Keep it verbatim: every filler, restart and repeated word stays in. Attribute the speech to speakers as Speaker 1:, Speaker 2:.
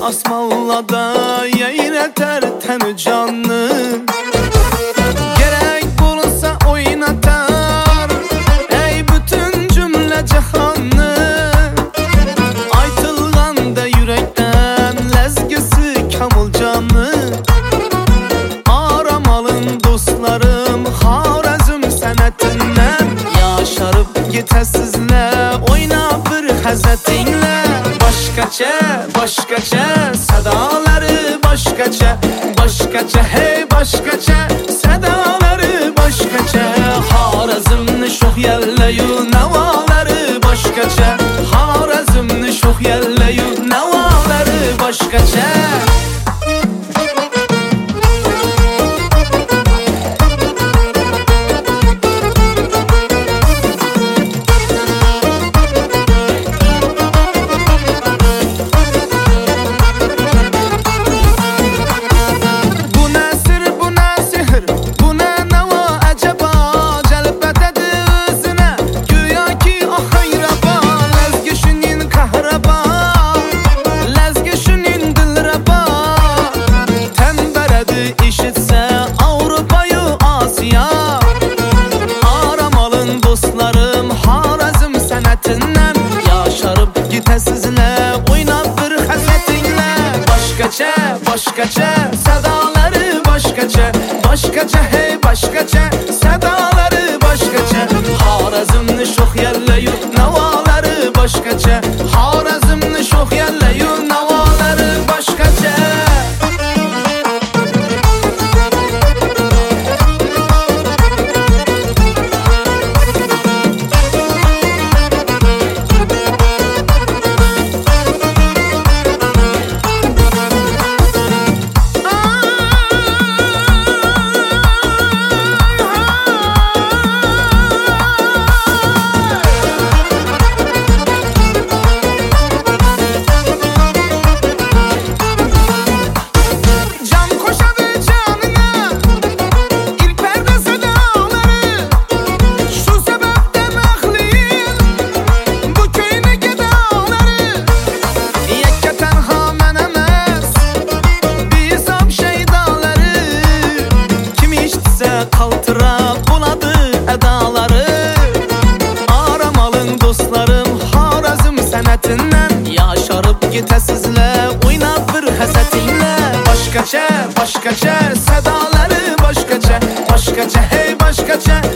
Speaker 1: asmallada yeyreter teni canım. Gerek bulunsa oynatar ey bütün cümle cihanı. Aytılganda yürekten lezgisi kamıl canı. Aramalın dostlarım Xorazm senetinden. Yaşarıp gitesizle oyna bir hazetinle. Başkaça, başkaça, sadaları başkaça. Başkaça, hey başkaça, sadaları başkaça. Xorazmni sho'x yallayu navoları başkaça. Xorazmni sho'x yallayu navoları başkaça. Başkaça, başkaça, sadaları başkaça. Başkaça, hey başkaça, sadaları başkaça. Xorazmni sho'x yallayu navoları başkaça. Xorazmni sho'x yallayu navoları başkaça. Kaltıra buladı edaları. Aramalın dostlarım Xorazm senetinden. Yaşarıp gitesizle oyna bir hasetinle. Başkaça, başkaça, sadaları başkaça. Başkaça, hey başkaça,